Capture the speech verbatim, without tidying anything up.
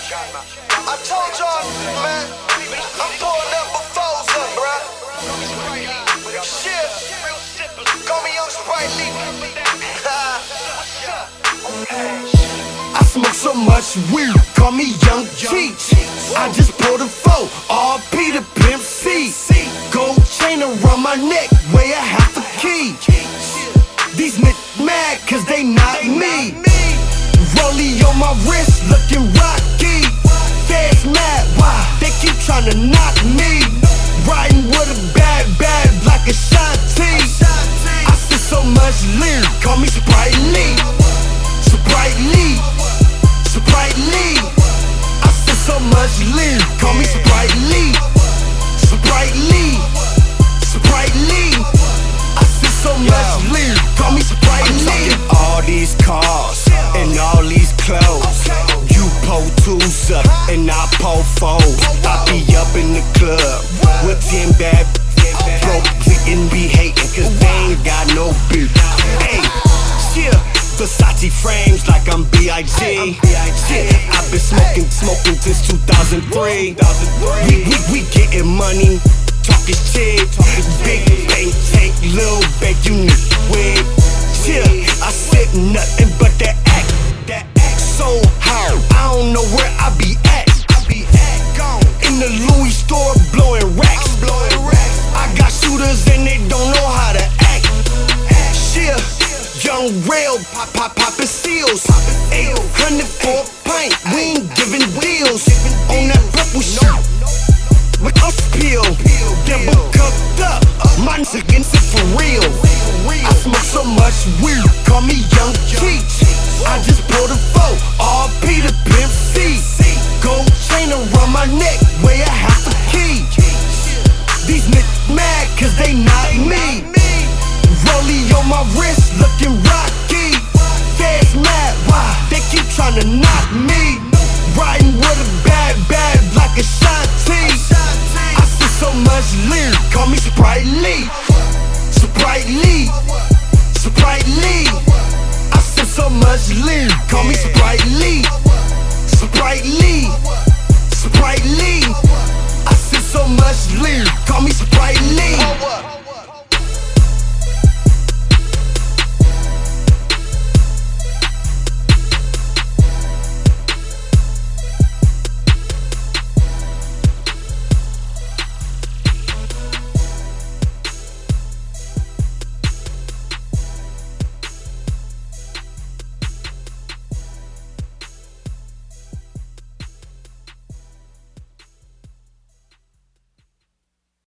I told y'all, man, I'm pouring up befores up, bruh. Shit, call me Young Sprite Lee. I smoke so much weed, call me Young Cheech. I just pulled a four, R P to Pimp C. Gold chain around my neck, weigh a half a key. These niggas mad cause they not me. Rollie on my wrist, looking rocky. Feds mad, why? They keep tryna knock me. Riding with a bad bad like a Shanti. I see so much lean, call me Sprite Lee. Sprite Lee, Sprite Lee. I see so much lean, call me Sprite Lee. Sprite Lee, Sprite Lee. I see so much lean, call me Sprite Lee. All these cars and all these clothes. You pull twos up and I pull fours. I be up in the club with ten bad broke and be hating cause they ain't got no beef. Hey, yeah, Versace frames like I'm B I G. Shit, I've been smoking, smoking since two thousand three. We, we, we getting money, talk is cheap. Big bank tank, little bank, you need wig. Yeah, I said nothing but that act, that act so high. I don't know where I be at. I be at gone in the Louis store blowing racks. Blowing racks. I got shooters and they don't know how to act. Yeah, young rail pop pop poppin' seals. Eight hundred for a pint. We ain't giving deals on that purple shit with a peel. Double cupped up, my nigga against it for real. I smoke so much weed, call me Young Cheech. I just pulled a four,